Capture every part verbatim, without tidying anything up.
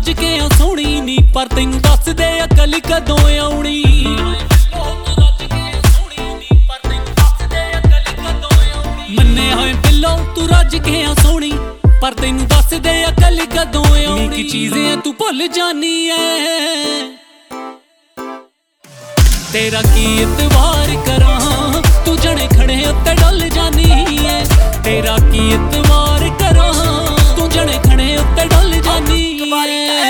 रज के आ सोहनी नी पर तैनू दस दे अकल कदों आउणी। मन्ने होए पिल्लो तू रज के आ सोहनी पर तैनू दस दे अकल कदों आउणी। की चीज़ें तू भुल जानी है तेरा की इतबार करां तू जने खड़े उत्ते डल जानी है। तेरा की इतबार करां तू जने खड़े उत्ते डल जानी है।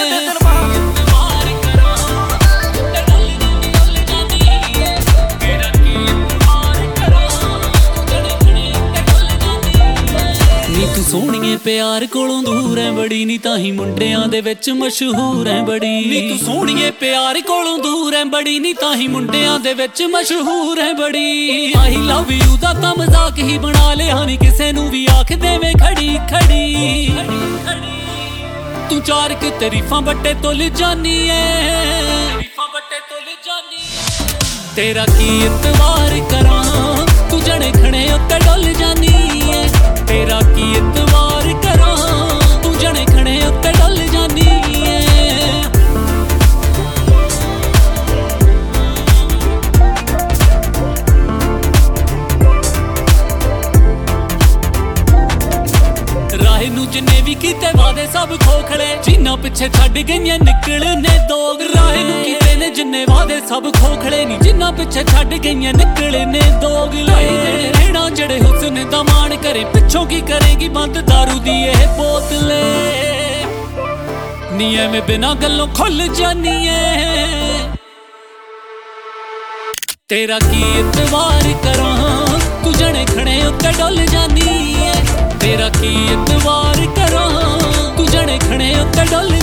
तू सोहणीए प्यार कोलों दूर है बड़ी नी ताही मुंडियां दे विच मशहूर है बड़ी। नी तू सोहणीए प्यार कोलों दूर है बड़ी नी ताही मुंडियां दे विच मशहूर है बड़ी। आई लव यू दा तां मजाक ही बना लिया नी किसे नू भी आख देवे खड़ी खड़ी। तू चार के तारीफां बट्टे तुल जानी है तेरा की इतबार करां तू जने खड़े उत्ते डल जानी है। तेरा की इतबार करां तू जने खड़े उत्ते डल जानी है। राह नू जिन्ने भी कीते वादे सब खोखले जिन्ना पिछे छड्ड गईयां निकलने दोग। राह नू कीते ने जिन्ने वादे सब खोखले नी जिन्ना पिछे छड्ड गईयां निकलने दोग। लाई देने रहना जड़े हुस्न दा मान करे पिछों की करेगी बंद दारू दी एह बोतले। नी एवें बिना गल्लों खुल जानी है तेरा की इतबार करां तू जने खड़े उत्ते डल जानी है। तेरा की इतबार करां तू जने खड़े उत्ते डल